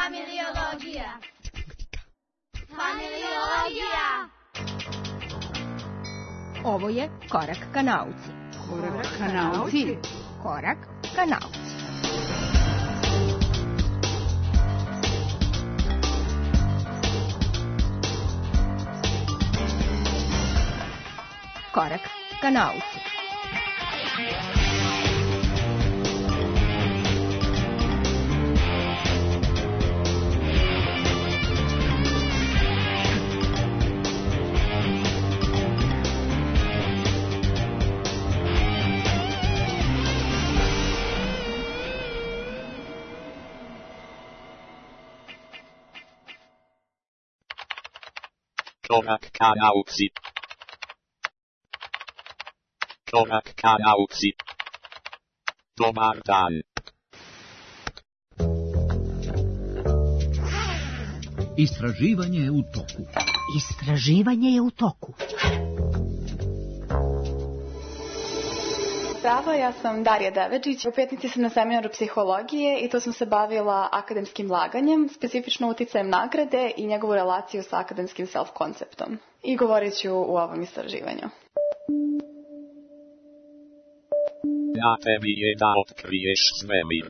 Familiologija. Familiologija. Ovo je Korak ka nauci. Korak ka nauci. Korak ka nauci. Korak ka nauci. Korak ka nauci. Korak ka nauci. Dobar dan. Istraživanje je u toku. Istraživanje je u toku. Zdravo, ja sam Darija Devedžić. U petnici sam na seminaru psihologije i tu sam se bavila akademskim laganjem, specifično uticajem nagrade i njegovu relaciju sa akademskim self-konceptom. I govorit ću u ovom istraživanju. Na tebi je da otkriješ svemir.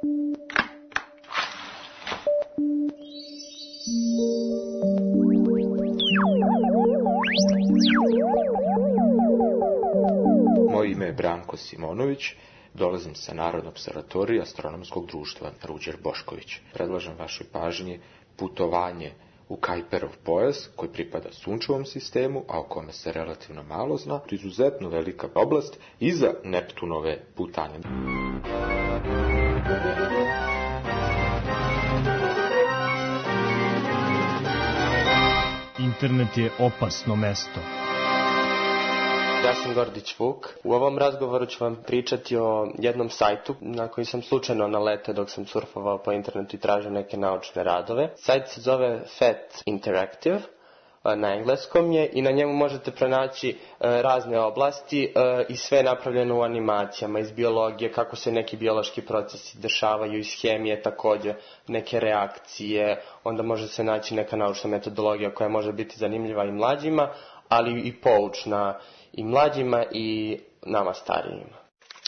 Moje ime je Branko Simonović, dolazim sa Narodne observatorije Astronomskog društva Ruđer Bošković. Predlažem vašoj pažnji putovanje u Kajperov pojas, koji pripada Sunčevom sistemu, a o kome se relativno malo zna, izuzetno velika oblast iza Neptunove putanje. Internet je opasno mesto. Ja sam Gordić Vuk. U ovom razgovoru ću vam pričati o jednom sajtu na koji sam slučajno naleteo dok sam surfovao po internetu i tražio neke naučne radove. Sajt se zove FET Interactive, na engleskom je, i na njemu možete pronaći razne oblasti i sve napravljeno u animacijama, iz biologije, kako se neki biološki procesi dešavaju, iz hemije također, neke reakcije, onda može se naći neka naučna metodologija koja može biti zanimljiva i mlađima, ali i poučna i mlađima i nama starijima.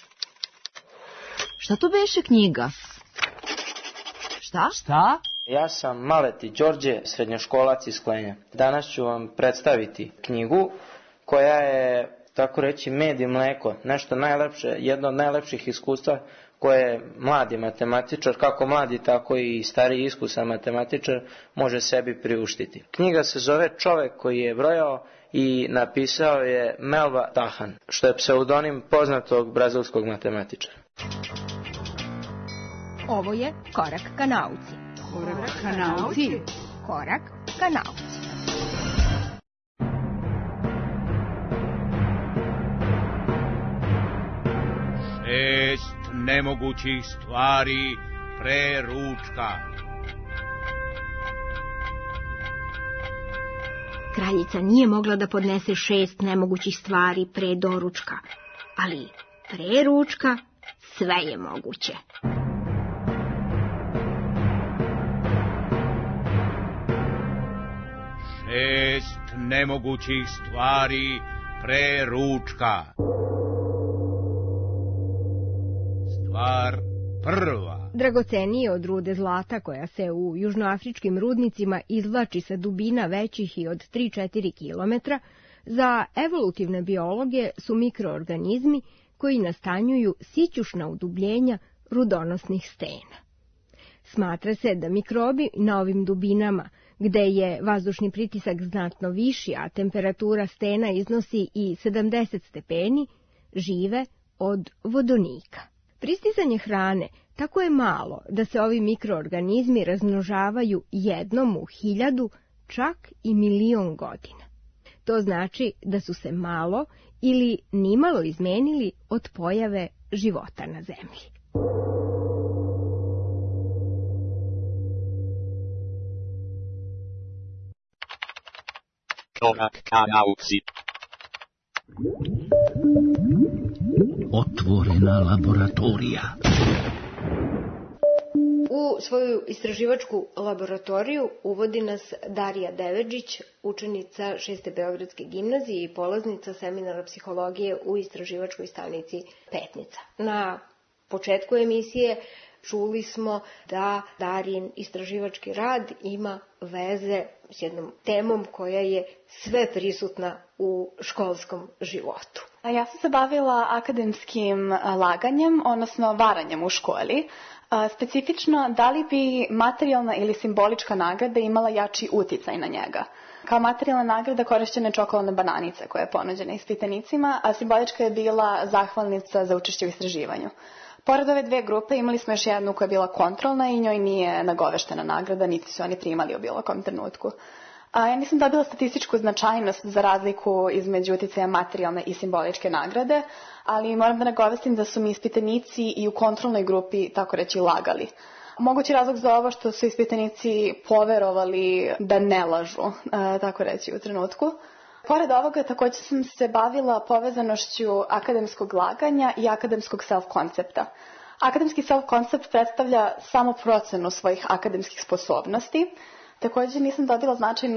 Šta to beše knjiga? Šta? Šta? Ja sam Maleti Đorđe, srednjoškolac iz Klenja. Danas ću vam predstaviti knjigu koja je, tako reći, med i mleko. Nešto najlepše, jedno od najlepših iskustva koje mladi matematičar, kako mladi tako i stariji iskusan matematičar, može sebi priuštiti. Knjiga se zove Čovek koji je brojao i napisao je Melva Tahan, što je pseudonim poznatog brazilskog matematičara. Ovo je Korak ka nauci. Korak ka nauci. Korak ka nauci. Šest nemogućih stvari pre ručka. Kraljica nije mogla da podnese 6 nemogućih stvari pre doručka, ali pre ručka sve je moguće. Šest nemogućih stvari pre ručka. Stvar prva. Dragocenije od rude zlata koja se u južnoafričkim rudnicima izvlači sa dubina većih i od 3-4 km, za evolutivne biologe su mikroorganizmi koji nastanjuju sićušna udubljenja rudonosnih stena. Smatra se da mikrobi na ovim dubinama, gde je vazdušni pritisak znatno viši, a temperatura stena iznosi i 70 stepeni, žive od vodonika. Pristizanje hrane tako je malo da se ovi mikroorganizmi razmnožavaju jednom u 1000, čak i 1.000.000 godina. To znači da su se malo ili nimalo izmenili od pojave života na zemlji. Korak ka nauci. Otvorena laboratorija. U svoju istraživačku laboratoriju uvodi nas Darija Devedžić, učenica 6. Beogradske gimnazije i polaznica seminara psihologije u istraživačkoj stanici Petnica. Na početku emisije čuli smo da Darijin istraživački rad ima veze s jednom temom koja je sve prisutna u školskom životu. Ja sam se bavila akademskim laganjem, odnosno varanjem u školi. Specifično, da li bi materijalna ili simbolička nagrada imala jači uticaj na njega. Kao materijalna nagrada korišćene čokoladne bananice koje je ponuđena ispitanicima, a simbolička je bila zahvalnica za učešće u istraživanju. Pored ove dve grupe imali smo još jednu koja je bila kontrolna i njoj nije nagoveštena nagrada, niti su oni primali u bilo kom trenutku. Ja nisam dobila statističku značajnost za razliku između uticaja materijalne i simboličke nagrade, ali moram da nagovestim da su mi ispitanici i u kontrolnoj grupi, tako reći, lagali. Mogući razlog za ovo što su ispitanici poverovali da ne lažu, tako reći, u trenutku. Pored ovoga, također sam se bavila povezanošću akademskog laganja i akademskog self-koncepta. Akademski self-koncept predstavlja samo procenu svojih akademskih sposobnosti. Također nisam dobila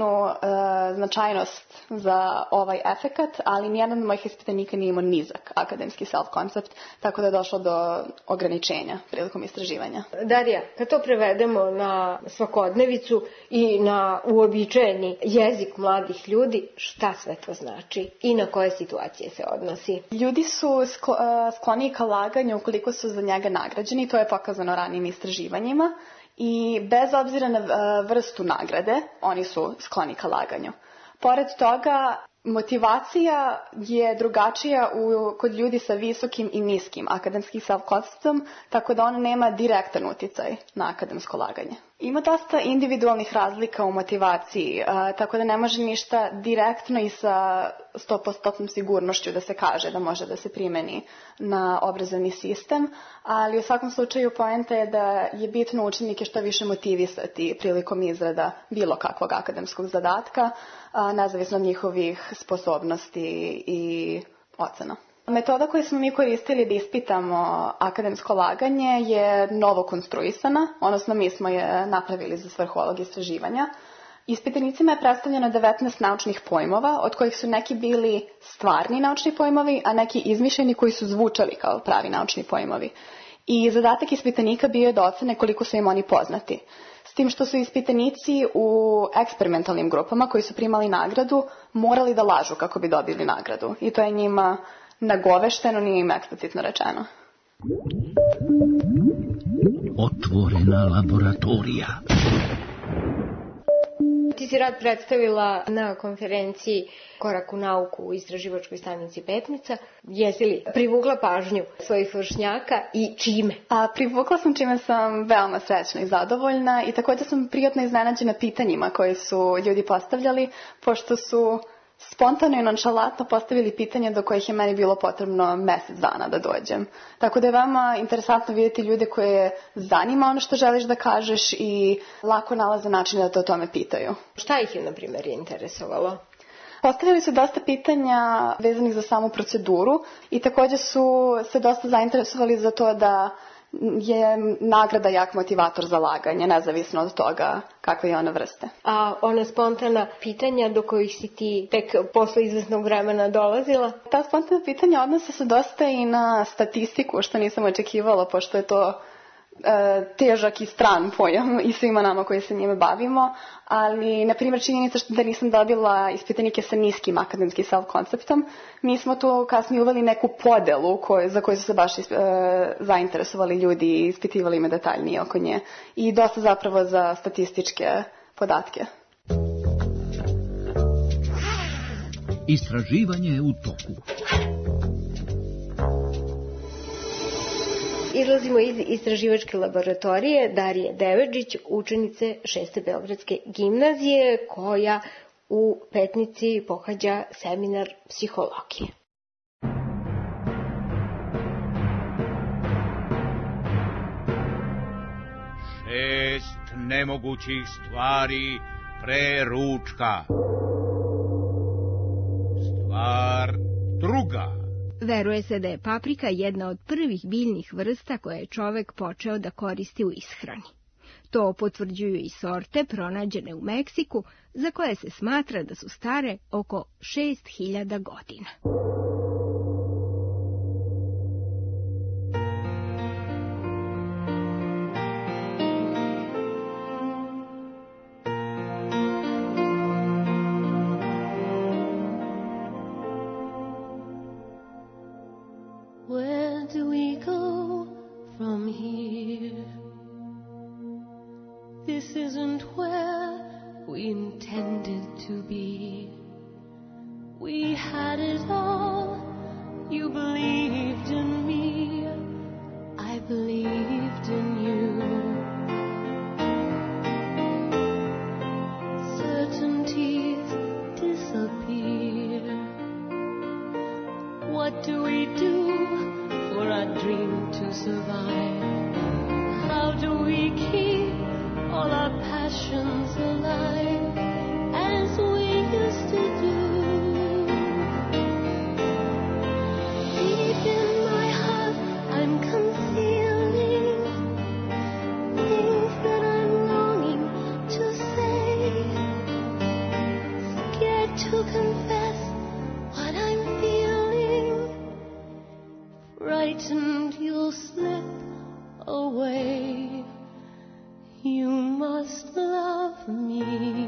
značajnost za ovaj efekat, ali nijedan od mojih ispitanika nije imao nizak akademski self-koncept, tako da je došlo do ograničenja prilikom istraživanja. Darija, kad to prevedemo na svakodnevicu i na uobičajeni jezik mladih ljudi, šta sve to znači i na koje situacije se odnosi? Ljudi su skloni ka laganju ukoliko su za njega nagrađeni, to je pokazano ranijim istraživanjima. I bez obzira na vrstu nagrade, oni su skloni ka laganju. Pored toga, motivacija je drugačija kod ljudi sa visokim i niskim akademskim self-konceptom, tako da on nema direktan uticaj na akademsko laganje. Ima dosta individualnih razlika u motivaciji, tako da ne može ništa direktno i sa 100% sigurnošću da se kaže da može da se primeni na obrazovni sistem, ali u svakom slučaju poenta je da je bitno učenike što više motivisati prilikom izrada bilo kakvog akademskog zadatka, nezavisno od njihovih sposobnosti i ocena. Metoda koju smo mi koristili da ispitamo akademsko laganje je novo konstruisana, odnosno mi smo je napravili za svrhu ovog istraživanja. Ispitanicima je predstavljeno 19 naučnih pojmova, od kojih su neki bili stvarni naučni pojmovi, a neki izmišljeni koji su zvučali kao pravi naučni pojmovi. I zadatak ispitanika bio je da ocene koliko su im oni poznati. S tim što su ispitanici u eksperimentalnim grupama koji su primali nagradu morali da lažu kako bi dobili nagradu. I to je njima nagovešteno, nije im eksplicitno rečeno. Otvorena laboratorija. Ti si rad predstavila na konferenciji Korak u nauku u istraživačkoj stanici Petnica. Jesi li privukla pažnju svojih vršnjaka i čime? Privukla sam čime sam veoma srećna i zadovoljna i također sam prijatno iznenađena pitanjima koje su ljudi postavljali, pošto su spontano i nonšalantno postavili pitanje do kojih je meni bilo potrebno mjesec dana da dođem. Tako da je veoma interesantno vidjeti ljude koje zanima ono što želiš da kažeš i lako nalaze način da te o tome pitaju. Šta ih je, na primjer, interesovalo? Postavili su dosta pitanja vezanih za samu proceduru i također su se dosta zainteresovali za to da je nagrada jak motivator za laganje, nezavisno od toga kakve je ona vrste. A ona spontana pitanja do kojih si ti tek posle izvesnog vremena dolazila? Ta spontana pitanja odnose se dosta i na statistiku, što nisam očekivala, pošto je to težak i stran pojam i svima nama koji se njime bavimo, ali na primjer činjenica da nisam dobila ispitanike sa niskim akademskim self-konceptom, mi smo tu kasnije uveli neku podelu za koju su se baš zainteresovali ljudi i ispitivali me detaljnije oko nje i dosta zapravo za statističke podatke. Istraživanje je u toku. Izlazimo iz istraživačke laboratorije Darije Devedžić, učenice 6. Beogradske gimnazije, koja u Petnici pohađa seminar psihologije. Šest nemogućih stvari pre ručka. Stvar druga. Veruje se da je paprika jedna od prvih biljnih vrsta koje je čovek počeo da koristi u ishrani. To potvrđuju i sorte pronađene u Meksiku, za koje se smatra da su stare oko 6000 godina. Where do we go from here? This isn't where we intended to be. We had it all. You believed in me. I believed in you. Certainties disappear. What do we do for our dream to survive? How do we keep all our passions alive as we used to do? Deep in my heart I'm concealing things that I'm longing to say, scared to confess what I'm feeling, frightened you'll slip away. You must love me.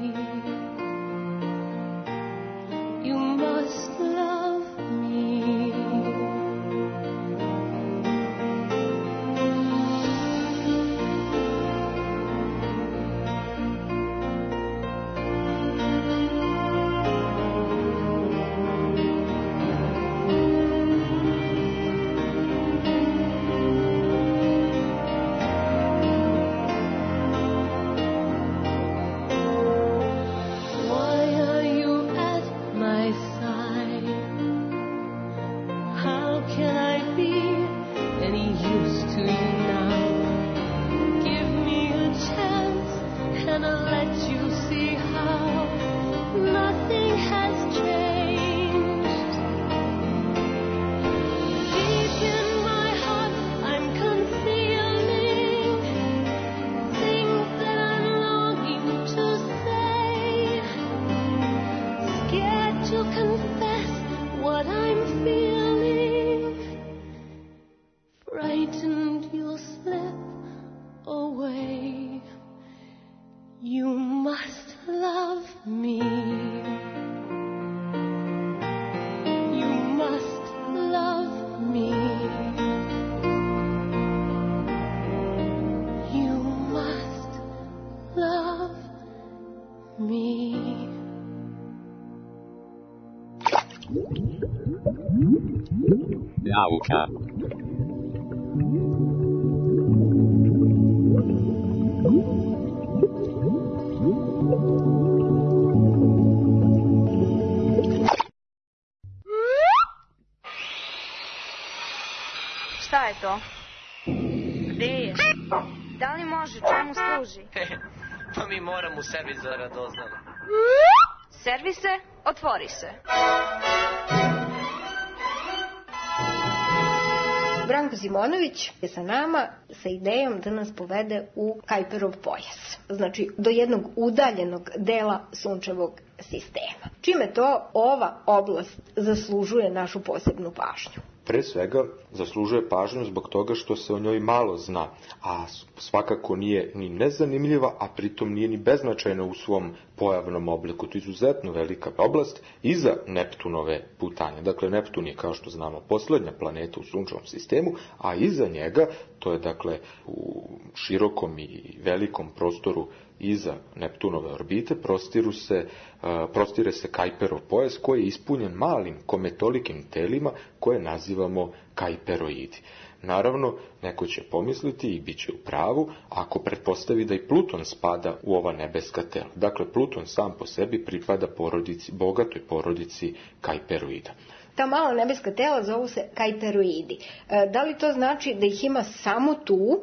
You must love me. Nauka. Šta je to? Gde je? Da li može? Čemu služi? Pa mi moramo u servis za radoznalo. Servise, otvori se. Branko Simonović je sa nama sa idejom da nas povede u Kajperov pojas. Znači, do jednog udaljenog dela sunčevog sistema. Čime to ova oblast zaslužuje našu posebnu pažnju? Pre svega, zaslužuje pažnju zbog toga što se o njoj malo zna, a svakako nije ni nezanimljiva, a pritom nije ni beznačajna u svom pojavnom obliku. To je izuzetno velika oblast iza Neptunove putanje. Dakle, Neptun je, kao što znamo, poslednja planeta u sunčevom sistemu, a iza njega, to je dakle u širokom i velikom prostoru iza Neptunove orbite, prostire se Kajperov pojas koji je ispunjen malim kometolikim telima koje nazivamo Kajperoidi. Naravno, neko će pomisliti i bit će u pravu ako pretpostavi da i Pluton spada u ova nebeska tela. Dakle, Pluton sam po sebi pripada bogatoj porodici Kajperoida. Ta mala nebeska tela zovu se Kajperoidi. Da li to znači da ih ima samo tu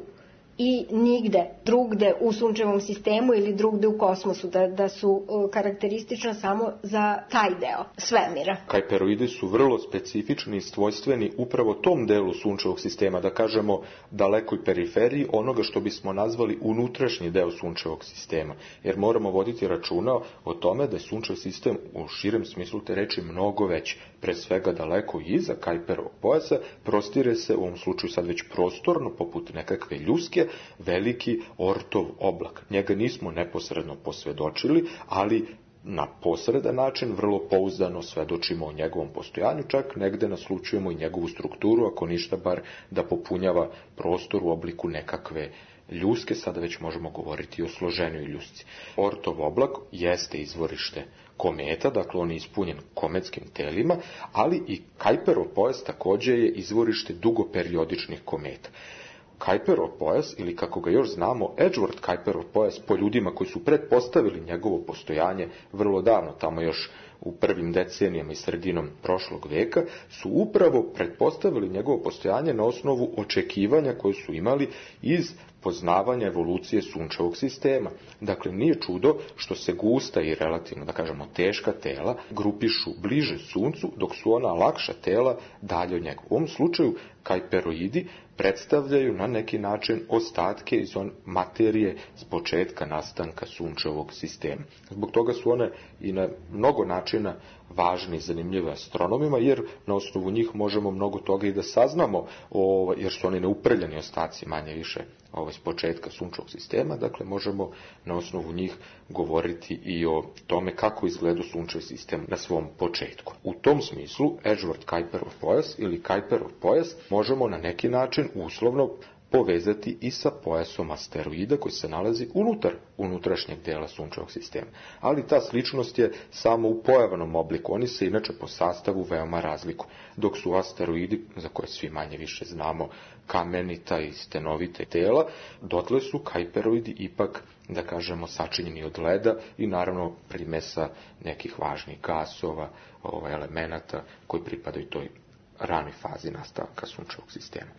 i nigde drugde u sunčevom sistemu ili drugde u kosmosu, da su karakteristična samo za taj deo svemira. Kajperoidi su vrlo specifični i svojstveni upravo tom delu sunčevog sistema, da kažemo dalekoj periferiji onoga što bismo nazvali unutrašnji deo sunčevog sistema, jer moramo voditi računa o tome da je sunčev sistem u širem smislu te reči mnogo veći. Pre svega daleko iza Kajperovog pojasa prostire se, u ovom slučaju sad već prostorno, poput nekakve ljuske, veliki Ortov oblak. Njega nismo neposredno posvedočili, ali na posredan način vrlo pouzdano svedočimo o njegovom postojanju, čak negde naslučujemo i njegovu strukturu, ako ništa bar da popunjava prostor u obliku nekakve ljuske, sada već možemo govoriti o složenoj ljusci. Ortov oblak jeste izvorište kometa, dakle on je ispunjen kometskim telima, ali i Kajperov pojas također je izvorište dugoperiodičnih kometa. Kajperov pojas, ili kako ga još znamo, Edgeworth Kajperov pojas, po ljudima koji su pretpostavili njegovo postojanje vrlo davno, tamo još u prvim decenijama i sredinom prošlog veka, su upravo pretpostavili njegovo postojanje na osnovu očekivanja koje su imali iz poznavanja evolucije sunčevog sistema. Dakle, nije čudo što se gusta i relativno, da kažemo, teška tela grupišu bliže suncu, dok su ona lakša tela dalje od njega. U ovom slučaju Kajperoidi predstavljaju na neki način ostatke iz materije s početka nastanka sunčevog sistema. Zbog toga su one i na mnogo načina važni i zanimljive astronomima, jer na osnovu njih možemo mnogo toga i da saznamo, jer su oni neuprljani ostaci manje više s početka sunčevog sistema, dakle možemo na osnovu njih govoriti i o tome kako izgleda sunčev sistem na svom početku. U tom smislu Edgeworth Kajperov pojas ili Kajperov pojas možemo na neki način uslovno povezati i sa pojasom asteroida koji se nalazi unutar unutrašnjeg dela sunčevog sistema. Ali ta sličnost je samo u pojavnom obliku. Oni se inače po sastavu veoma razlikuju. Dok su asteroidi, za koje svi manje više znamo, kamenita i stenovite tela, dotle su Kajperoidi ipak, da kažemo, sačinjeni od leda i naravno primesa nekih važnih gasova, elemenata koji pripadaju toj ranoj fazi nastavka sunčevog sistema.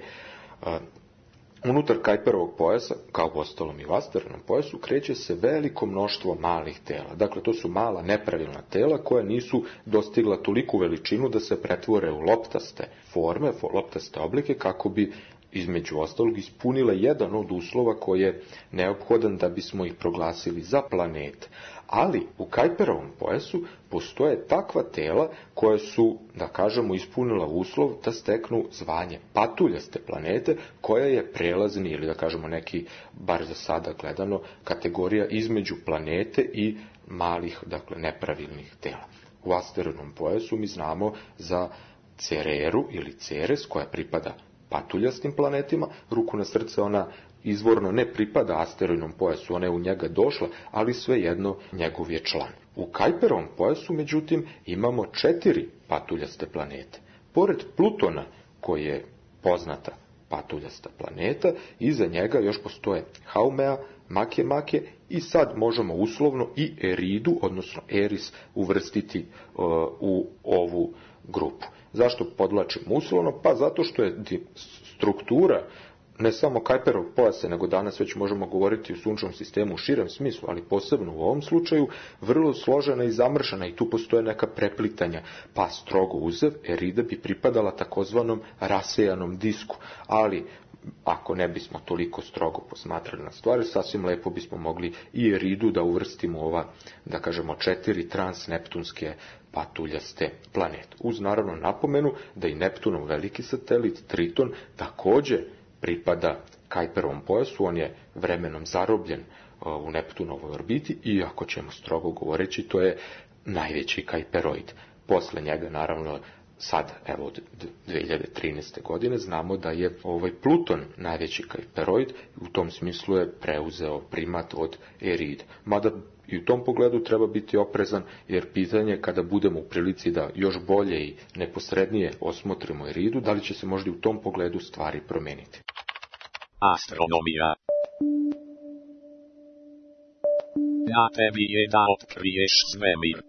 Unutar Kajperovog pojasa, kao uostalom i u asteroidnom pojasu, kreće se veliko mnoštvo malih tela. Dakle, to su mala nepravilna tela koja nisu dostigla toliku veličinu da se pretvore u loptaste forme, loptaste oblike, kako bi između ostalog ispunile jedan od uslova koji je neophodan da bismo ih proglasili za planete. Ali u Kajperovom pojasu postoje takva tela koja su, da kažemo, ispunila uslov da steknu zvanje patuljaste planete, koja je prelazni, ili da kažemo neki, bar za sada gledano, kategorija između planete i malih, dakle, nepravilnih tela. U asteroidnom pojasu mi znamo za Cereru ili Ceres, koja pripada patuljastim planetima. Ruku na srce, ona izvorno ne pripada asteroidnom pojasu, ona je u njega došla, ali svejedno njegov je član. U Kajperovom pojasu, međutim, imamo 4 patuljaste planete. Pored Plutona, koji je poznata patuljasta planeta, iza njega još postoje Haumea, Makemake i sad možemo uslovno i Eridu, odnosno Eris, uvrstiti u ovu grupu. Zašto podvlačim uslovno? Pa zato što je struktura ne samo Kajperovog pojasa, nego danas već možemo govoriti o sunčevom sistemu u širem smislu, ali posebno u ovom slučaju, vrlo složena i zamršena i tu postoje neka preplitanja, pa strogo uzev, Erida bi pripadala takozvanom rasejanom disku, ali ako ne bismo toliko strogo posmatrali na stvari, sasvim lepo bismo mogli i Eridu da uvrstimo ova, da kažemo, 4 transneptunske patuljaste planete. Uz naravno napomenu da i Neptunov veliki satelit Triton također pripada Kajperovom pojasu, on je vremenom zarobljen u Neptunovoj orbiti i ako ćemo strogo govoreći, to je najveći Kajperoid. Posle njega naravno sad, evo od 2013. godine, znamo da je Pluton najveći Kajperoid, u tom smislu je preuzeo primat od Eride. Mada i u tom pogledu treba biti oprezan, jer pitanje kada budemo u prilici da još bolje i neposrednije osmotrimo Eridu, da li će se možda u tom pogledu stvari promeniti. Astronomija. Ja tebi je da otkriješ svemir.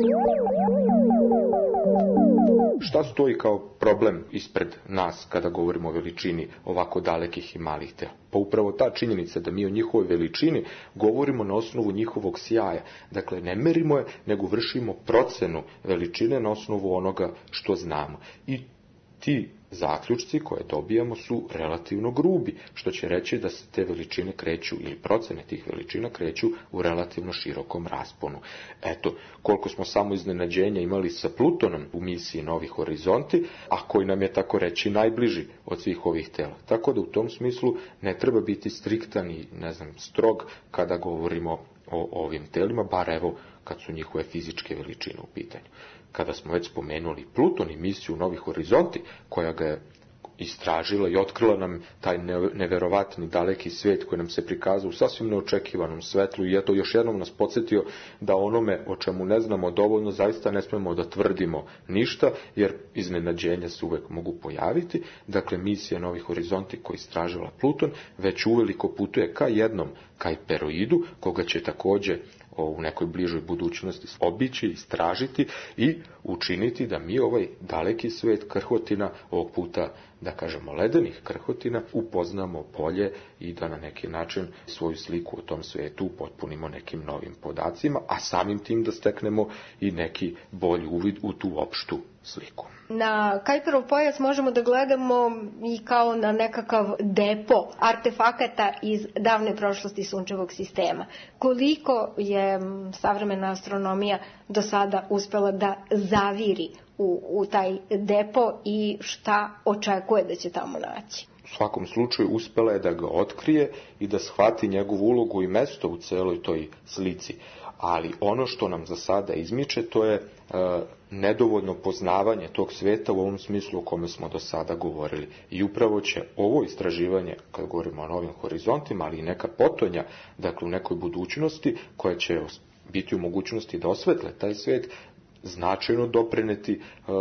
Šta stoji kao problem ispred nas kada govorimo o veličini ovako dalekih i malih tela? Pa upravo ta činjenica da mi o njihovoj veličini govorimo na osnovu njihovog sjaja. Dakle, ne merimo je, nego vršimo procenu veličine na osnovu onoga što znamo. I ti zaključci koje dobijamo su relativno grubi, što će reći da se te veličine kreću, ili procene tih veličina kreću u relativno širokom rasponu. Eto, koliko smo samo iznenađenja imali sa Plutonom u misiji Novi horizonti, a koji nam je tako reći najbliži od svih ovih tela. Tako da u tom smislu ne treba biti striktan i, strog kada govorimo o ovim telima, bar evo kad su njihove fizičke veličine u pitanju. Kada smo već spomenuli Pluton i misiju Novi horizonti, koja ga je istražila i otkrila nam taj neverovatni daleki svijet koji nam se prikazao u sasvim neočekivanom svetlu, i eto još jednom nas podsjetio da onome o čemu ne znamo dovoljno zaista ne smemo da tvrdimo ništa, jer iznenađenja se uvek mogu pojaviti. Dakle, misija Novi horizonti koja istražila Pluton već uveliko putuje ka jednom Kajperoidu, koga će također u nekoj bližoj budućnosti obići, istražiti i učiniti da mi ovaj daleki svijet krhotina, ovog puta da kažemo ledenih krhotina, upoznamo bolje i da na neki način svoju sliku o tom svijetu potpunimo nekim novim podacima, a samim tim da steknemo i neki bolji uvid u tu opštu sliku. Na Kajperov pojas možemo da gledamo i kao na nekakav depo artefakata iz davne prošlosti sunčevog sistema. Koliko je savremena astronomija do sada uspela da zaviri u taj depo i šta očekuje da će tamo naći? U svakom slučaju uspela je da ga otkrije i da shvati njegovu ulogu i mesto u celoj toj slici. Ali ono što nam za sada izmiče, to je nedovoljno poznavanje tog svijeta u ovom smislu o kome smo do sada govorili. I upravo će ovo istraživanje, kad govorimo o novim horizontima, ali i neka potonja, dakle u nekoj budućnosti, koja će biti u mogućnosti da osvetle taj svijet, značajno doprineti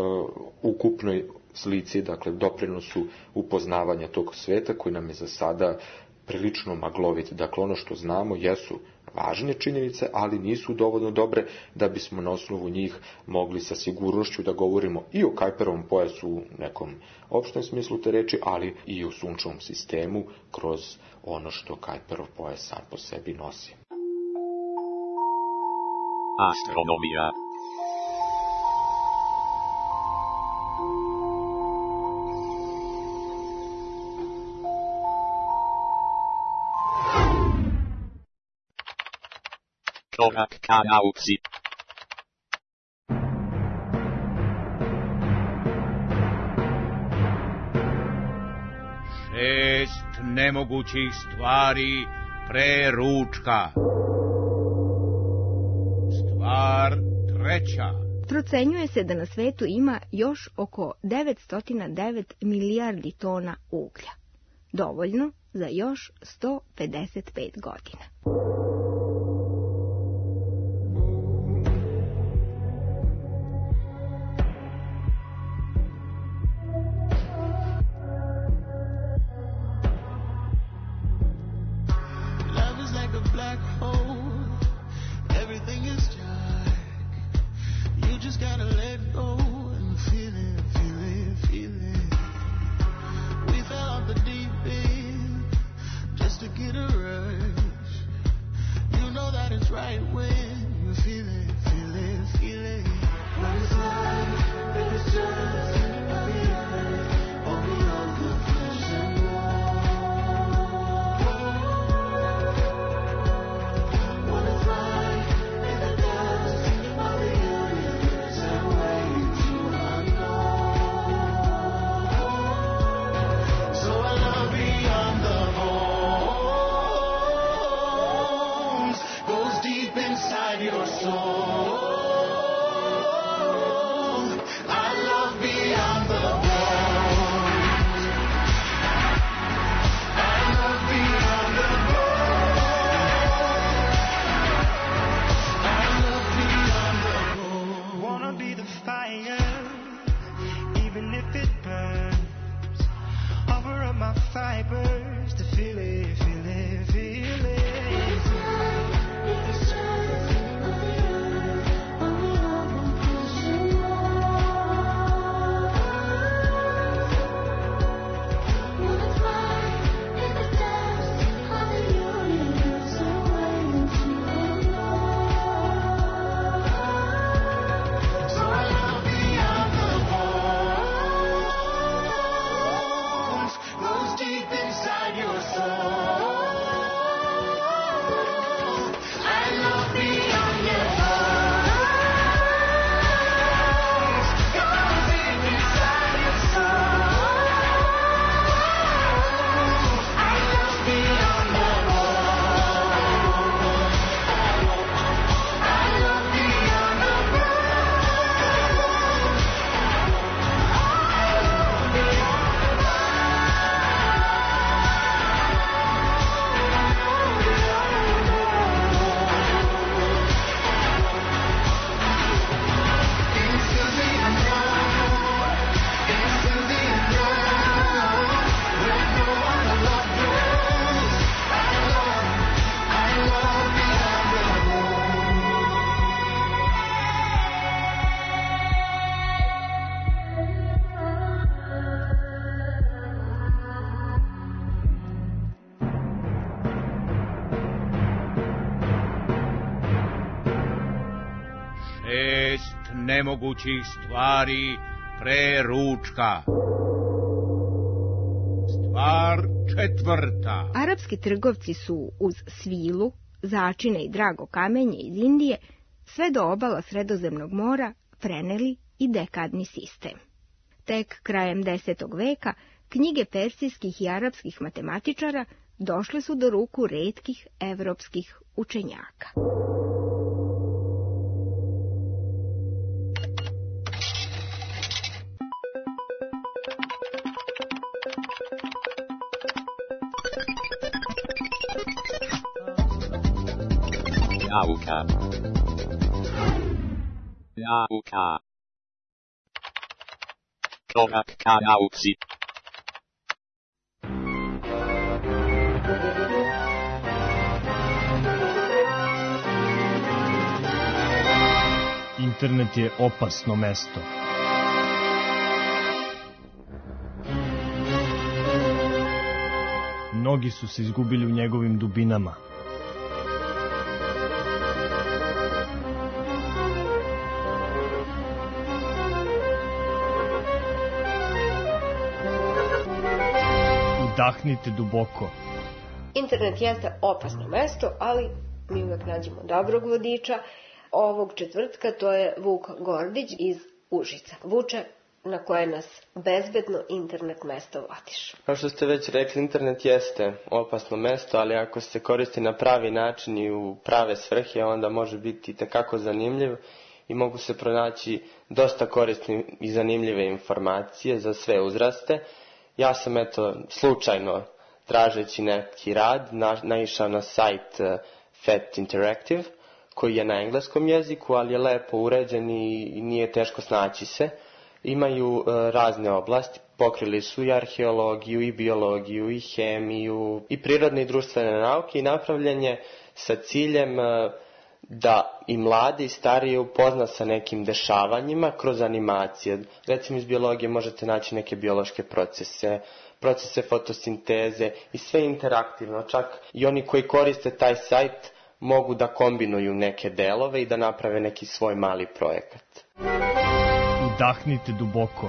ukupnoj slici, dakle doprinosu upoznavanja tog svijeta koji nam je za sada prilično maglovit. Dakle, ono što znamo jesu važne činjenice, ali nisu dovoljno dobre da bismo na osnovu njih mogli sa sigurnošću da govorimo i o Kajperovom pojasu u nekom opštem smislu te reči, ali i o sunčevom sistemu kroz ono što Kajperov pojas sam po sebi nosi. Astronomija. Korak ka nauci. Šest nemogućih stvari pre ručka. Stvar treća. Procenjuje se da na svetu ima još oko 909 milijardi tona uglja. Dovoljno za još 155 godina. 6 nemogućih stvari pre ručka. Stvar 4. Arapski trgovci su uz svilu, začine i drago kamenje iz Indije sve do obala Sredozemnog mora preneli i dekadni sistem. Tek krajem 10. veka knjige persijskih i arapskih matematičara došle su do ruku retkih evropskih učenjaka. Nauka. Nauka. Korak ka nauci. Internet je opasno mesto. Mnogi su se izgubili u njegovim dubinama. Udahnite duboko. Internet jeste opasno mesto, ali mi uvek nađemo dobrog vodiča. Ovog četvrtka to je Vuk Gordić iz Užica. Vuče, na koje nas bezbedno internet mesto vodiš? Kao što ste već rekli, internet jeste opasno mesto, ali ako se koristi na pravi način i u prave svrhe, onda može biti itekako zanimljiv i mogu se pronaći dosta korisne i zanimljive informacije za sve uzraste. Ja sam slučajno tražeći neki rad naišao na sajt FET Interactive, koji je na engleskom jeziku, ali je lepo uređen i nije teško snaći se. Imaju razne oblasti, pokrili su i arheologiju, i biologiju, i hemiju, i prirodne i društvene nauke i napravljen je sa ciljem da i mladi i stariji upozna sa nekim dešavanjima kroz animacije. Recimo iz biologije možete naći neke biološke procese fotosinteze i sve interaktivno. Čak i oni koji koriste taj sajt mogu da kombinuju neke delove i da naprave neki svoj mali projekat. Udahnite duboko.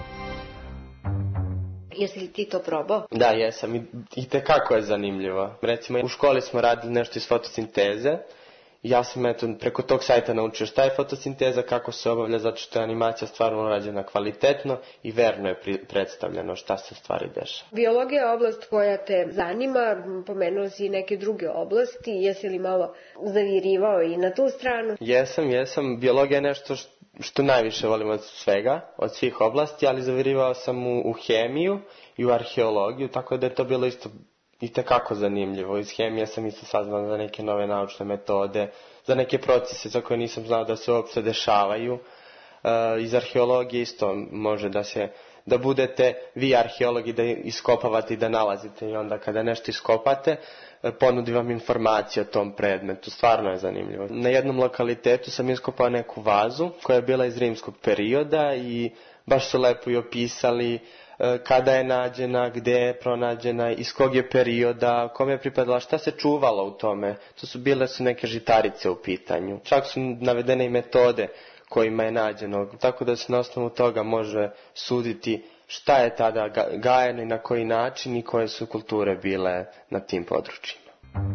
Jesi li ti to probao? Da, jesam. I tekako je zanimljivo. Recimo, u školi smo radili nešto iz fotosinteze. Ja sam preko tog sajta naučio šta je fotosinteza, kako se obavlja, zato što je animacija stvarno urađena kvalitetno i verno je predstavljeno šta se stvari dešava. Biologija je oblast koja te zanima, pomenuo si i neke druge oblasti, jesi li malo zavirivao i na tu stranu? Jesam. Biologija je nešto što najviše volim od svega, od svih oblasti, ali zavirivao sam u hemiju i u arheologiju, tako da je to bilo isto itekako zanimljivo. Iz hemije sam isto saznao za neke nove naučne metode, za neke procese za koje nisam znao da se uopšte dešavaju. Iz arheologije isto može da budete vi arheologi, da iskopavate i da nalazite, i onda kada nešto iskopate ponudi vam informacije o tom predmetu. Stvarno je zanimljivo. Na jednom lokalitetu sam iskopao neku vazu koja je bila iz rimskog perioda i baš su lepo i opisali kada je nađena, gde je pronađena, iz kog je perioda, kome je pripadala, šta se čuvalo u tome. Bile su neke žitarice u pitanju. Čak su navedene i metode kojima je nađeno, tako da se na osnovu toga može suditi šta je tada gajeno i na koji način i koje su kulture bile na tim područjima.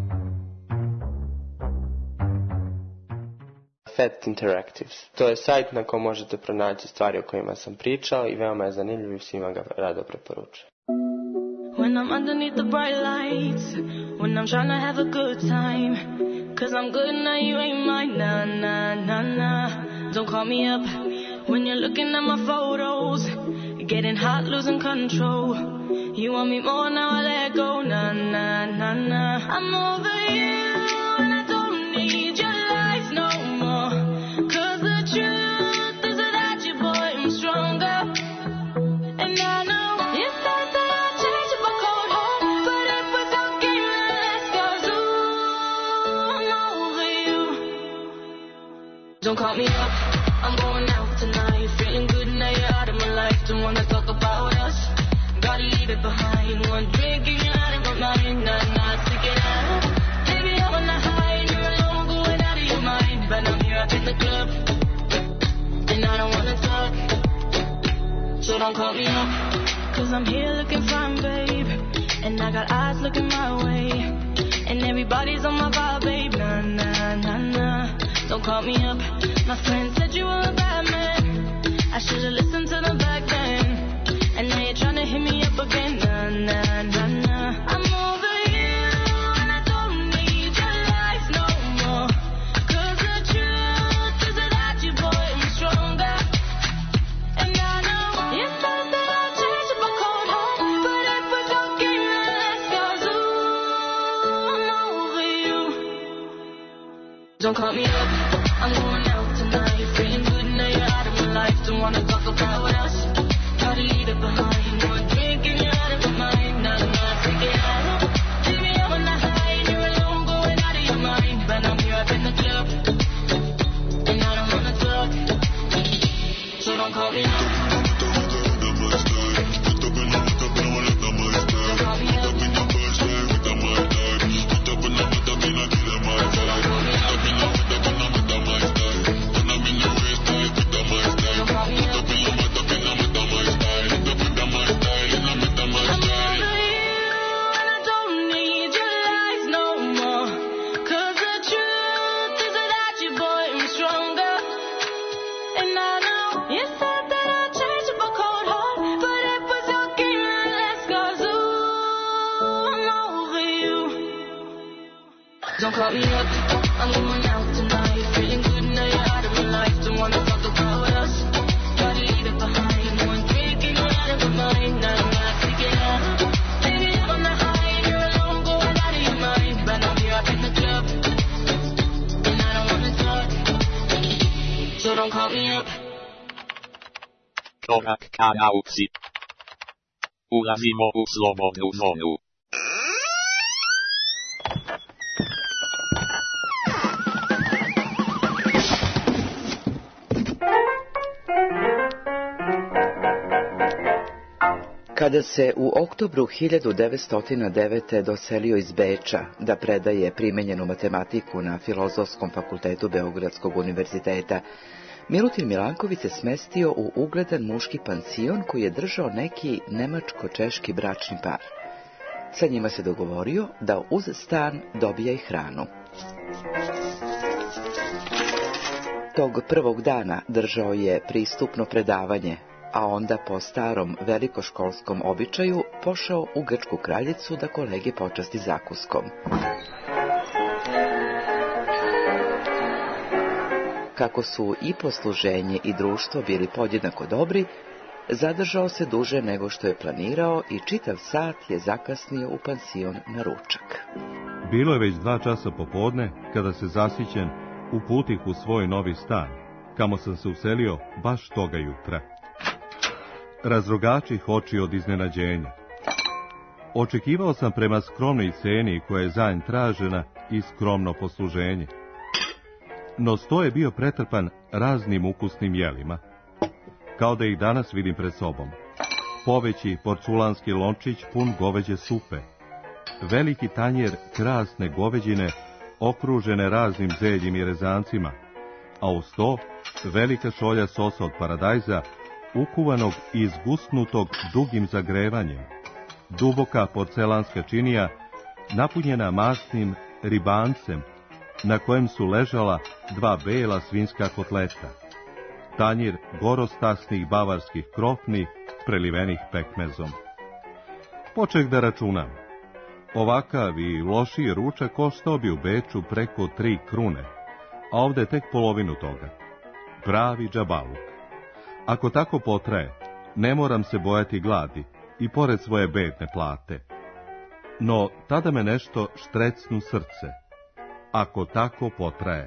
FET Interactives. To je sajt na kojem možete pronaći stvari o kojima sam pričao i veoma je zanimljiv i svima ga rado preporučujem. When I'm underneath the bright lights, when I'm trying to have a good time, 'cause I'm good now, you ain't mine, nah, nah, nah, nah. Don't call me up when you're looking at my photos, getting hot, losing control. You want me more, now I let go, nah, nah, nah, nah. I'm over you and I don't need your lies no more, 'cause the truth is without you, boy, I'm stronger. And I know you said that I'd change up a cold heart, but if we're talking, let's go zoom. I'm over you. Don't call me up, I'm going out tonight, feeling good now you're out of my life. Don't wanna talk about us, gotta leave it behind. One drink and you're out of my mind, nah, stick it out. Baby, I'm on the high, you're alone, going out of your mind, but I'm here up in the club. So don't call me up, 'cause I'm here looking fine, babe. And I got eyes looking my way. And everybody's on my vibe, babe. Nah, nah, nah, nah. Don't call me up. My friend said you were a bad man. I should've listened to them back then. And now you're trying to hit me up again. Nah, nah, nah, nah. I'm over you, and I don't need your lies no more. 'Cause the truth is that you, boy, I'm stronger. And I know you thought that I'd change up a cold heart, but if we're talking, let's go zoo. I'm over you. Don't call me up. I'm going out tonight, feeling good now you're out of my life. Don't wanna talk about what else. Try to leave it behind. One drink and you're out of my mind. Now I'm not freaking out. Baby, I'm on the high and you're alone, going out of your mind. But I'm here up in the club, and I don't wanna talk. So don't call me up. Don't call me up, I'm going out tonight. Feeling good now you're out of my life. Don't wanna talk about us. Try to leave it behind. One drink and you're out of my mind. Now I'm not freaking out. Baby, I'm on the high and you're alone, going out of your mind. But I'm here up in the club, and I don't wanna talk. So don't call me up. Korak ka nauci. Ulazimo u slobodnu zonu. Kada se u oktobru 1909. doselio iz Beča da predaje primenjenu matematiku na Filozofskom fakultetu Beogradskog univerziteta, Milutin Milanković se smestio u ugledan muški pansion koji je držao neki nemačko-češki bračni par. Sa njima se dogovorio da uz stan dobija i hranu. Tog prvog dana držao je pristupno predavanje, a onda po starom velikoškolskom običaju pošao u Grčku kraljicu da kolege počasti zakuskom. Kako su i posluženje i društvo bili podjednako dobri, zadržao se duže nego što je planirao i čitav sat je zakasnio u pansion na ručak. Bilo je već 2 časa popodne kada se zasićen uputih u svoj novi stan, kamo sam se uselio baš toga jutra. Razrogačih oči od iznenađenja. Očekivao sam prema skromnoj ceni koja je zajedn tražena i skromno posluženje. No sto je bio pretrpan raznim ukusnim jelima, kao da ih danas vidim pred sobom. Poveći porculanski lončić pun goveđe supe, veliki tanjer krasne goveđine okružene raznim zeljim i rezancima, a uz to velika šolja sosa od paradajza, ukuvanog i izgusnutog dugim zagrevanjem, duboka porcelanska činija, napunjena masnim ribancem, na kojem su ležala 2 bela svinjska kotleta, tanjir gorostasnih bavarskih krofni, prelivenih pekmezom. Počeh da računam. Ovakav i lošiji ručak koštao bi u Beču preko 3 krune, a ovde tek polovinu toga. Pravi džabaluk. Ako tako potraje, ne moram se bojati gladi, i pored svoje bedne plate. No, tada me nešto štrecnu srce. Ako tako potraje.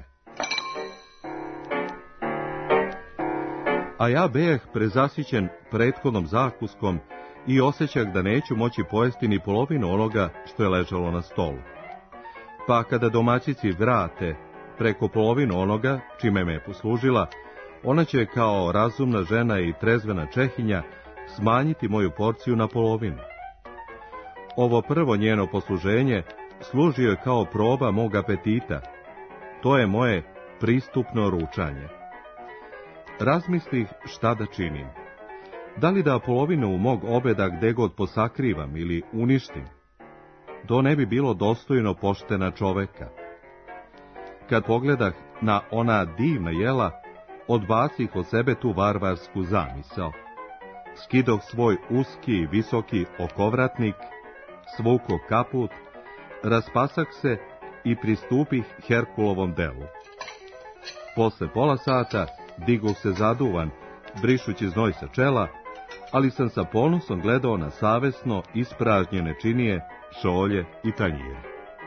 A ja bejah prezasićen prethodnom zakuskom i osjećak da neću moći pojesti ni polovinu onoga što je ležalo na stolu. Pa kada domaćici vrate preko polovinu onoga čime me je poslužila, ona će kao razumna žena i trezvena Čehinja smanjiti moju porciju na polovinu. Ovo prvo njeno posluženje služio je kao proba mog apetita. To je moje pristupno ručanje. Razmislih šta da činim. Da li da polovinu mog obeda gde god posakrivam ili uništim? To ne bi bilo dostojno poštena čoveka. Kad pogledah na ona divna jela, odbacih od sebe tu varvarsku zamisao. Skidoh svoj uski, visoki okovratnik, svukoh kaput, raspasah se i pristupih Herkulovom delu. Posle pola sata digoh se zaduvan, brišući znoj sa čela, ali sam sa ponosom gledao na savesno ispražnjene činije, šolje i tanjire.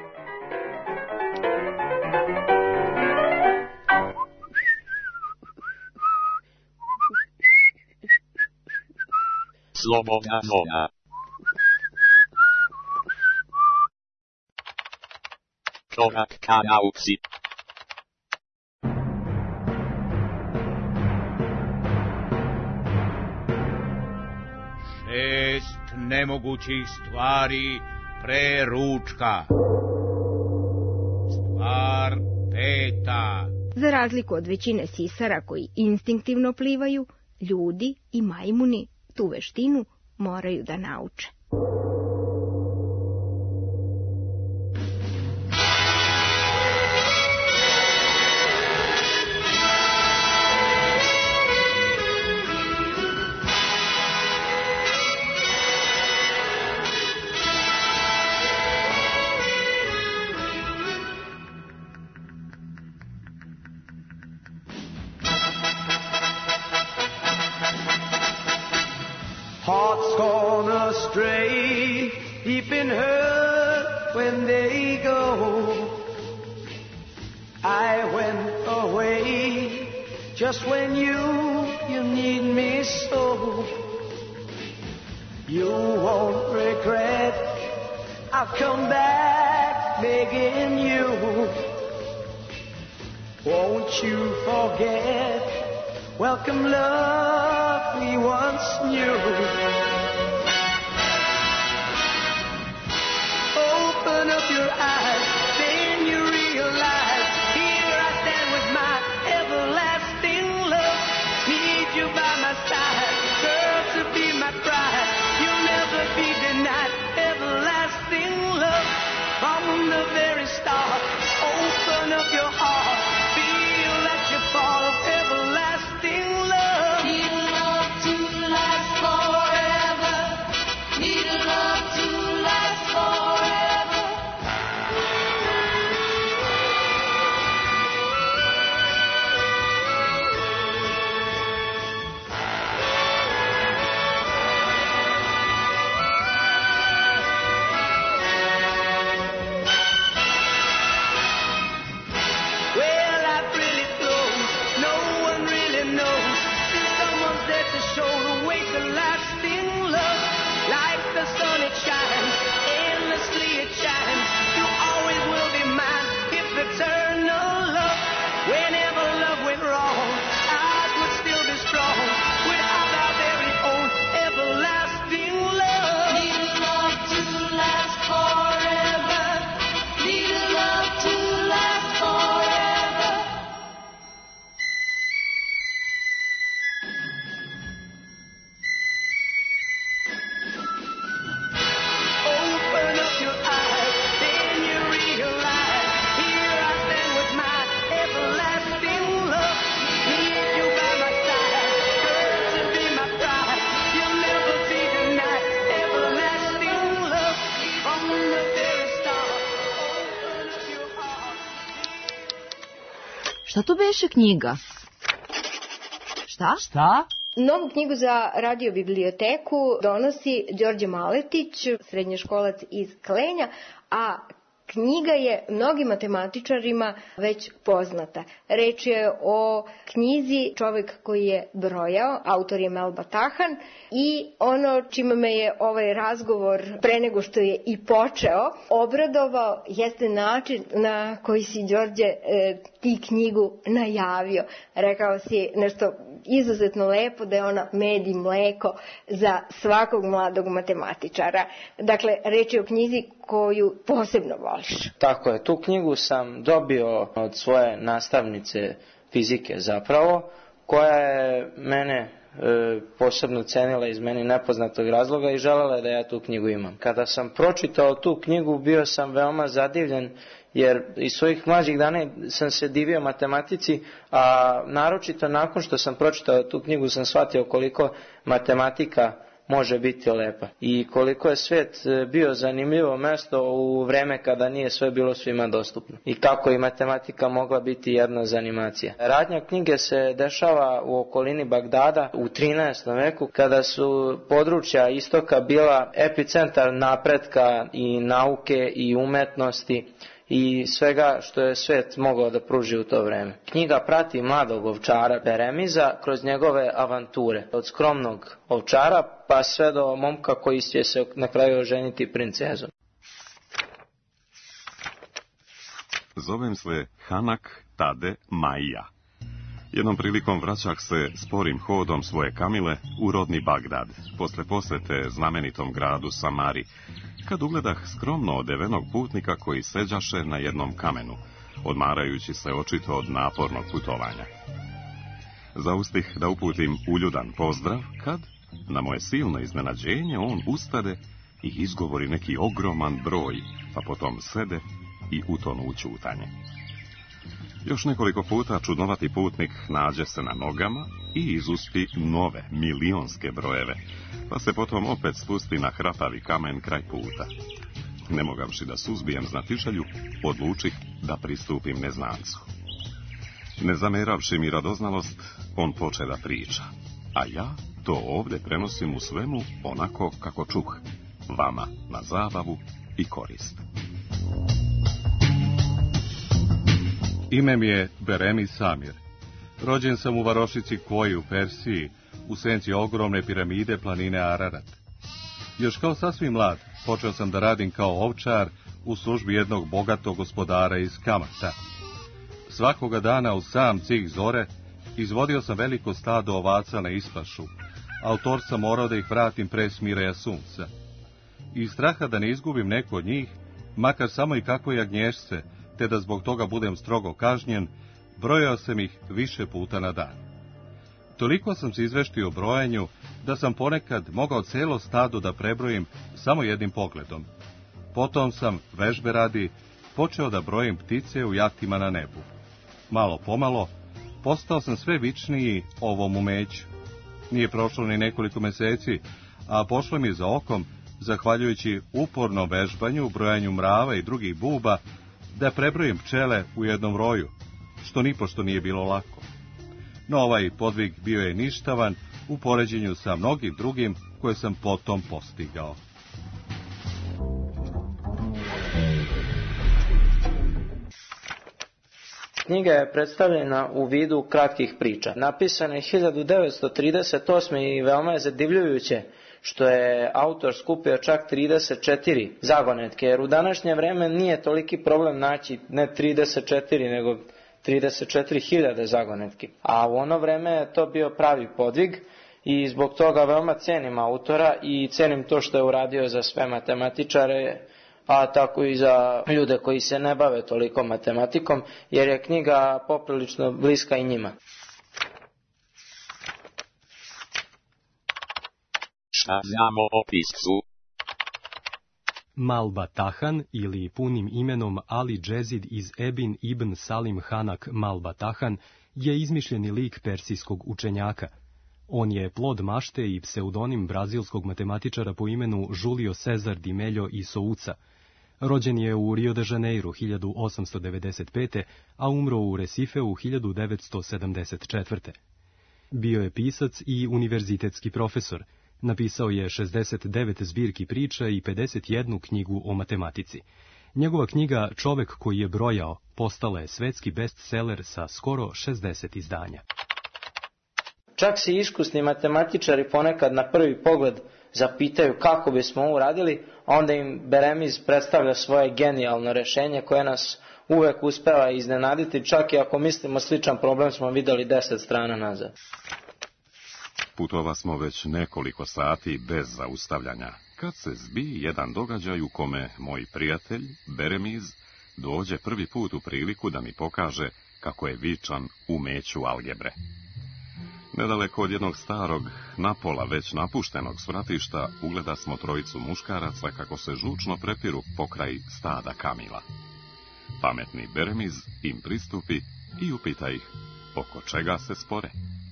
Slobodna zona. Korak ka nauci. Šest nemogućih stvari pre ručka. Stvar peta. Za razliku od većine sisara koji instinktivno plivaju, ljudi i majmuni tu veštinu moraju da nauče. Hearts gone astray, deep in hurt when they go. I went away just when you need me so. You won't regret, I'll come back begging you. Won't you forget, welcome love we once knew. Open up your eyes, then you realize, here I stand with my everlasting love. Need you by my side, girl, to be my bride. You'll never be denied everlasting love. From the very start, open up your heart, feel that you fall of everlasting love. Need love to last forever. Need love to last forever. Well, life really flows, no one really knows. If someone's there to show the way to lasting love. Like the sun it shines, endlessly it shines. You always will be mine, if eternal love. Whenever love went wrong, ours would still be strong. Without our very own everlasting love. Need love to last forever. Need love to last forever. Open up your eyes, then you realize, here I stand with my everlasting love. Need you by my side, girl, to be my bride. You'll never be denied everlasting love. From the very start, open up your heart. Šta to beše knjiga? Šta? Šta? Novu knjigu za radio biblioteku donosi Đorđe Maletić, srednjoškolac iz Klenja, a knjiga je mnogim matematičarima već poznata. Reč je o knjizi Čovek koji je brojao, autor je Melba Tahan, i ono čime me je ovaj razgovor, pre nego što je i počeo, obradovao jeste način na koji si, Đorđe, ti knjigu najavio. Rekao si nešto izuzetno lepo, da je ona med i mleko za svakog mladog matematičara. Dakle, reč je o knjizi koju posebno voliš. Tako je, tu knjigu sam dobio od svoje nastavnice fizike zapravo, koja je mene posebno cenila iz meni nepoznatog razloga i želela je da ja tu knjigu imam. Kada sam pročitao tu knjigu, bio sam veoma zadivljen, jer iz svojih mlađih dana sam se divio matematici, a naročito nakon što sam pročitao tu knjigu sam shvatio koliko matematika može biti lepa i koliko je svet bio zanimljivo mesto u vreme kada nije sve bilo svima dostupno i kako i matematika mogla biti jedna zanimacija. Radnja knjige se dešava u okolini Bagdada u 13. veku, kada su područja istoka bila epicentar napretka i nauke i umetnosti i svega što je svet mogao da pruži u to vreme. Knjiga prati mladog ovčara Beremiza kroz njegove avanture, od skromnog ovčara pa sve do momka koji će se na kraju oženiti princezom. Zovem se Hanak Tade Maija. Jednom prilikom vraćak se sporim hodom svoje kamile u rodni Bagdad, posle posete znamenitom gradu Samari, kad ugledah skromno odevenog putnika koji seđaše na jednom kamenu, odmarajući se očito od napornog putovanja. Zaustih da uputim uljudan pozdrav, kad, na moje silno iznenađenje, on ustade i izgovori neki ogroman broj, pa potom sede i utonu u ćutanje. Još nekoliko puta čudnovati putnik nađe se na nogama i izuspi nove milionske brojeve, pa se potom opet spusti na hrapavi kamen kraj puta. Ne mogavši da suzbijem znatiželju, odlučih da pristupim neznancu. Ne zameravši mi radoznalost, on poče da priča, a ja to ovde prenosim u svemu onako kako čuh, vama na zabavu i korist. Ime mi je Beremiz Samir. Rođen sam u varošici Koji u Persiji, u senci ogromne piramide planine Ararat. Još kao sasvim mlad počeo sam da radim kao ovčar u službi jednog bogatog gospodara iz Kamata. Svakoga dana u sam cih zore izvodio sam veliko stado ovaca na ispašu, a u tor sam morao da ih vratim pre smireja sunca. Iz straha da ne izgubim neko od njih, makar samo i kakvo jagnješce, te da zbog toga budem strogo kažnjen, brojao sam ih više puta na dan. Toliko sam se izveštio o brojanju, da sam ponekad mogao celo stado da prebrojim samo jednim pogledom. Potom sam, vežbe radi, počeo da brojim ptice u jahtima na nebu. Malo pomalo, postao sam sve vičniji ovom umeću. Nije prošlo ni nekoliko meseci, a pošlo mi za okom, zahvaljujući upornom vežbanju, brojanju mrava i drugih buba, da prebrojim pčele u jednom roju, što nipošto nije bilo lako. No ovaj podvig bio je ništavan u poređenju sa mnogim drugim koje sam potom postigao. Knjiga je predstavljena u vidu kratkih priča. Napisana je 1938. i veoma je zadivljujuće što je autor skupio čak 34 zagonetke, jer u današnje vreme nije toliki problem naći ne 34, nego 34.000 zagonetki. A u ono vreme je to bio pravi podvig i zbog toga veoma cenim autora i cenim to što je uradio za sve matematičare, a tako i za ljude koji se ne bave toliko matematikom, jer je knjiga poprilično bliska i njima. Šta znamo o piscu? Malbatahan, ili punim imenom Ali Džezid iz Ebin ibn Salim Hanak Malbatahan, je izmišljeni lik persijskog učenjaka. On je plod mašte i pseudonim brazilskog matematičara po imenu Julio Cesar di Mello i Sousa. Rođen je u Rio de Janeiro 1895. a umro u Resifeu 1974. Bio je pisac i univerzitetski profesor. Napisao je 69 zbirki priča i 51 knjigu o matematici. Njegova knjiga Čovek koji je brojao postala je svetski bestseller sa skoro 60 izdanja. Čak se iskusni matematičari ponekad na prvi pogled zapitaju kako bismo ovo uradili, onda im Beremiz predstavlja svoje genijalno rešenje koje nas uvek uspeva iznenaditi, čak i ako mislimo sličan problem smo videli 10 strana nazad. Putova smo već nekoliko sati bez zaustavljanja, kad se zbi jedan događaj u kome moj prijatelj, Beremiz, dođe prvi put u priliku da mi pokaže kako je vičan umeću algebre. Nedaleko od jednog starog, napola već napuštenog svratišta, ugleda smo trojicu muškaraca kako se žučno prepiru pokraj stada kamila. Pametni Beremiz im pristupi i upita ih oko čega se spore.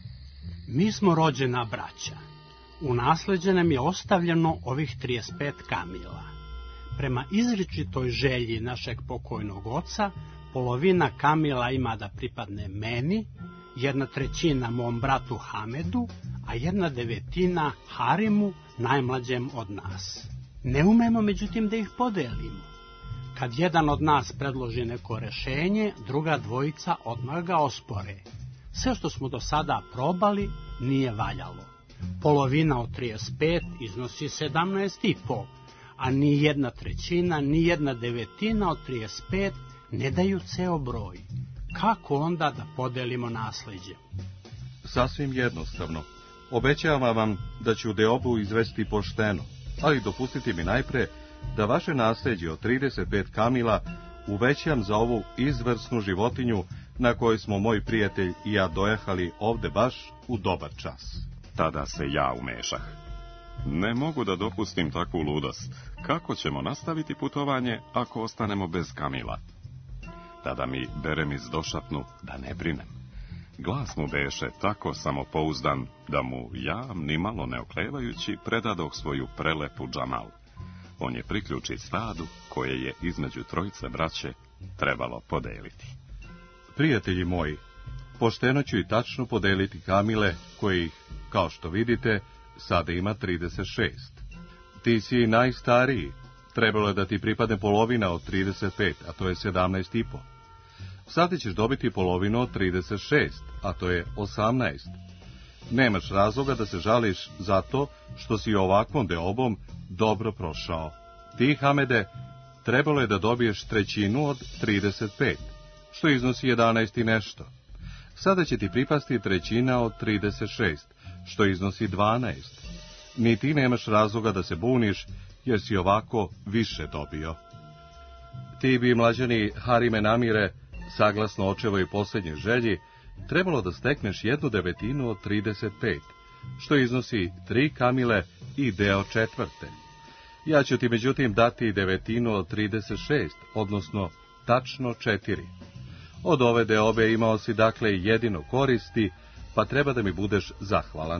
Mi smo rođena braća. U nasleđe nam je ostavljeno ovih 35 kamila. Prema izričitoj želji našeg pokojnog oca, polovina kamila ima da pripadne meni, 1/3 mom bratu Hamedu, a 1/9 Harimu, najmlađem od nas. Ne umemo međutim da ih podelimo. Kad jedan od nas predloži neko rešenje, druga dvojica odmah ga ospore. Sve što smo do sada probali nije valjalo. Polovina od 35 iznosi 17,5, a ni 1/3, ni 1/9 od 35 ne daju ceo broj. Kako onda da podelimo nasleđe? Sasvim jednostavno. Obećavam vam da ću deobu izvesti pošteno, ali dopustite mi najpre da vaše nasleđe od 35 kamila uvećam za ovu izvrsnu životinju na kojoj smo moj prijatelj i ja dojahali ovde baš u dobar čas. Tada se ja umešah. Ne mogu da dopustim takvu ludost. Kako ćemo nastaviti putovanje ako ostanemo bez kamila? Tada mi Beremiz došapnu da ne brinem. Glas mu beše tako samopouzdan da mu ja, nimalo ne oklevajući, predadoh svoju prelepu džamal. On je priključi stadu koje je između trojice braće trebalo podeliti. Prijatelji moji, pošteno ću i tačno podeliti kamile, kojih, kao što vidite, sada ima 36. Ti si najstariji, trebalo je da ti pripadne polovina od 35, a to je 17,5. Sada ćeš dobiti polovinu od 36, a to je 18. Nemaš razloga da se žališ zato što si ovakvom deobom dobro prošao. Ti, Hamede, trebalo je da dobiješ 1/3 od 35, što iznosi 11 i nešto. Sada će ti pripasti 1/3 od 36, što iznosi 12. Ni ti nemaš razloga da se buniš, jer si ovako više dobio. Ti bi, mlađani Harime Namire, saglasno očevoj posljednjoj želji, trebalo da stekneš 1/9 od 35, što iznosi 3 kamile i deo 4. Ja ću ti međutim dati 1/9 od 36, odnosno tačno 4. Od ove deobe imao si dakle jedino koristi, pa treba da mi budeš zahvalan.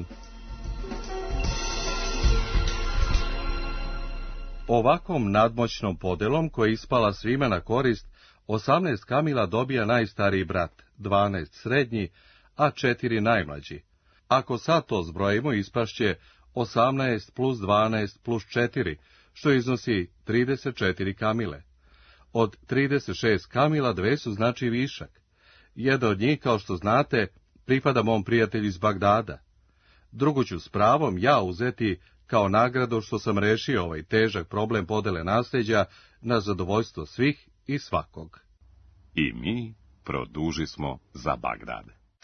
Ovakvom nadmoćnom podelom, koja je ispala svima na korist, 18 kamila dobija najstariji brat, 12 srednji, a 4 najmlađi. Ako sad to zbrojimo, ispašće 18 plus 12 plus 4, što iznosi 34 kamile. Od 36 kamila 2 su znači višak. Jedan od njih, kao što znate, pripada mom prijatelju iz Bagdada. Drugu ću s pravom ja uzeti kao nagradu što sam rešio ovaj težak problem podele nasleđa na zadovoljstvo svih i svakog. I mi produžismo za Bagdad.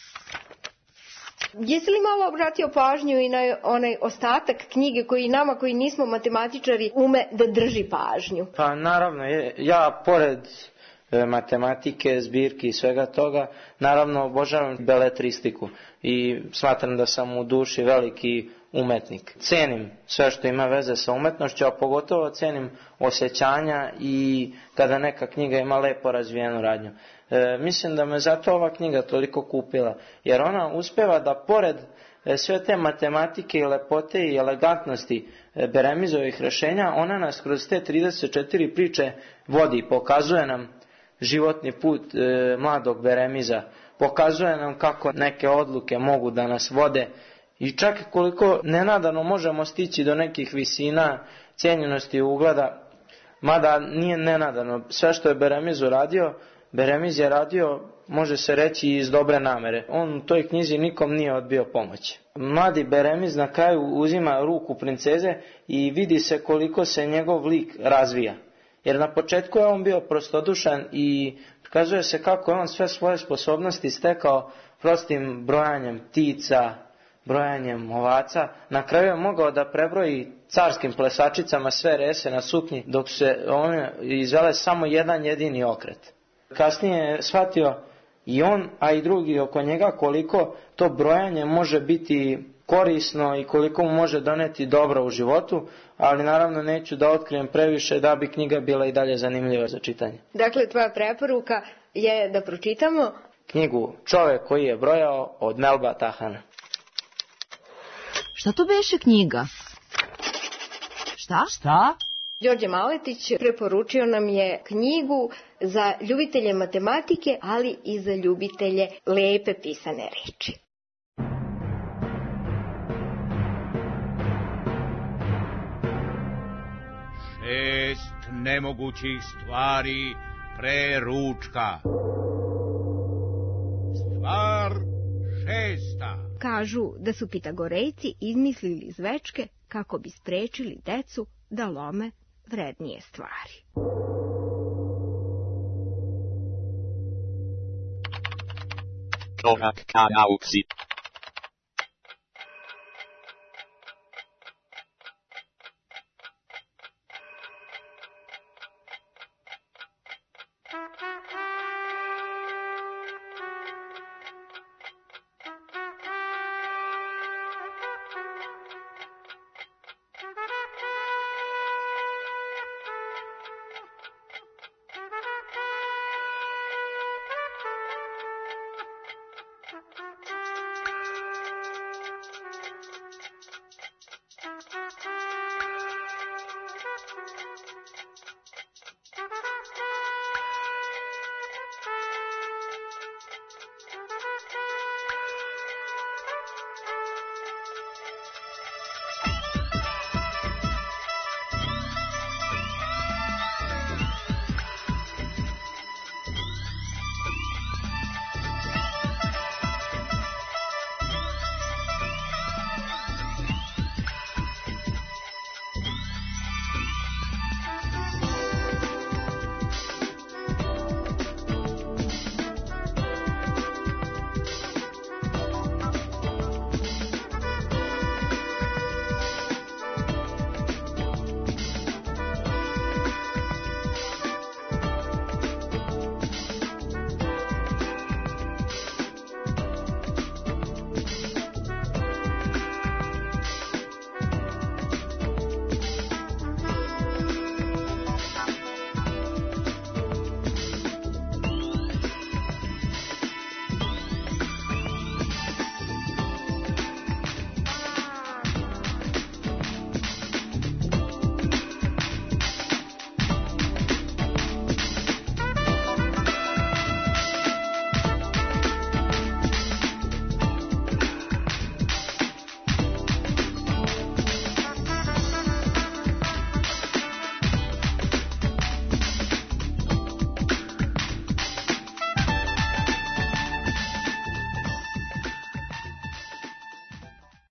Jesi li malo obratio pažnju i na onaj ostatak knjige koji nama, koji nismo matematičari, ume da drži pažnju? Pa naravno, ja pored matematike, zbirki i svega toga, naravno obožavam beletristiku i smatram da sam u duši veliki umetnik. Cenim sve što ima veze sa umetnošću, a pogotovo cenim osjećanja i kada neka knjiga ima lepo razvijenu radnju. Mislim da me zato ova knjiga toliko kupila, jer ona uspeva da pored sve te matematike i lepote i elegantnosti Beremizovih rešenja, ona nas kroz te 34 priče vodi, pokazuje nam životni put mladog Beremiza, pokazuje nam kako neke odluke mogu da nas vode i čak koliko nenadano možemo stići do nekih visina, cijenjenosti i ugleda, mada nije nenadano. Sve što je Beremiz uradio, Beremiz je radio, može se reći, iz dobre namere. On u toj knjizi nikom nije odbio pomoć. Mladi Beremiz na kraju uzima ruku princeze i vidi se koliko se njegov lik razvija. Jer na početku je on bio prostodušan i prikazuje se kako je on sve svoje sposobnosti stekao prostim brojanjem ptica, brojanjem ovaca. Na kraju je mogao da prebroji carskim plesačicama sve rese na suknji, dok se one izvele samo jedan jedini okret. Kasnije je shvatio i on, a i drugi oko njega, koliko to brojanje može biti korisno i koliko mu može doneti dobro u životu, ali naravno neću da otkrijem previše da bi knjiga bila i dalje zanimljiva za čitanje. Dakle, tvoja preporuka je da pročitamo knjigu Čovek koji je brojao od Melba Tahana. Šta to beše knjiga? Šta? Šta? Đorđe Maletić preporučio nam je knjigu za ljubitelje matematike, ali i za ljubitelje lepe pisane reči. Šest nemogućih stvari pre ručka. Stvar šesta. Kažu da su Pitagorejci izmislili zvečke kako bi sprečili decu da lome vrednije stvari. Korak ka nauci.